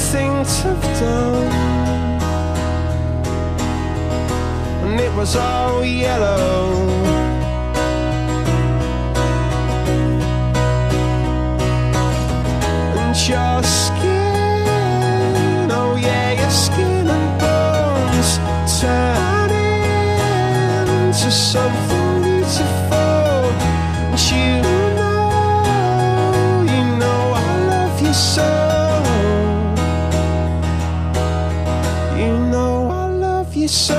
thing to have done, and it was all yellow. And your skin, oh yeah, your skin and bones turn into something beautiful. And you know I love you so. You know I love you so.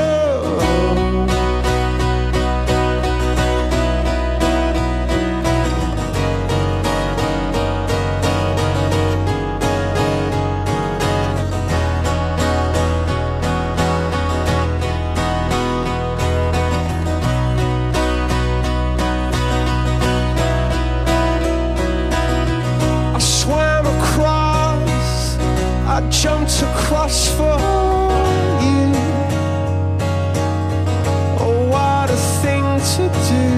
I jumped across for you. Oh, what a thing to do.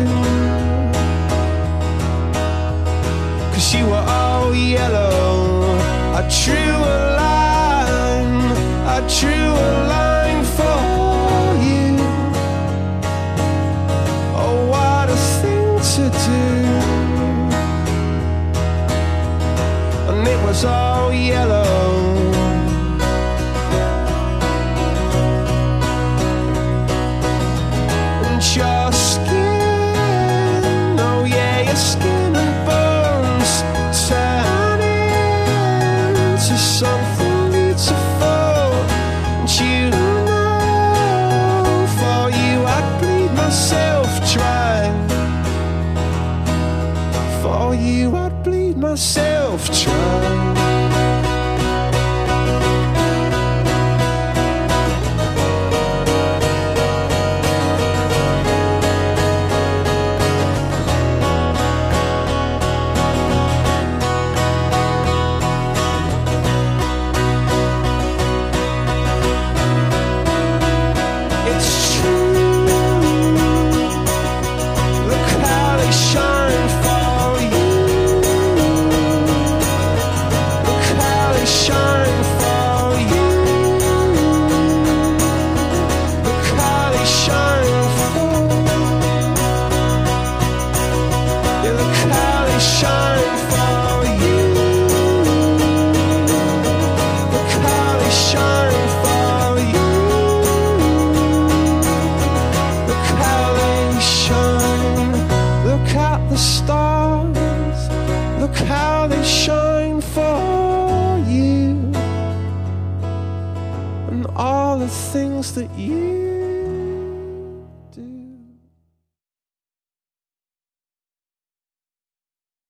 'Cause you were all yellow. I drew a line, I drew a line for you. Oh, what a thing to do. And it was all yellow. Your skin, oh yeah, your skin and bones turn into something beautiful. And you know, for you I'd bleed myself dry. For you I'd bleed myself dry. Look how they shine for you, and all the things that you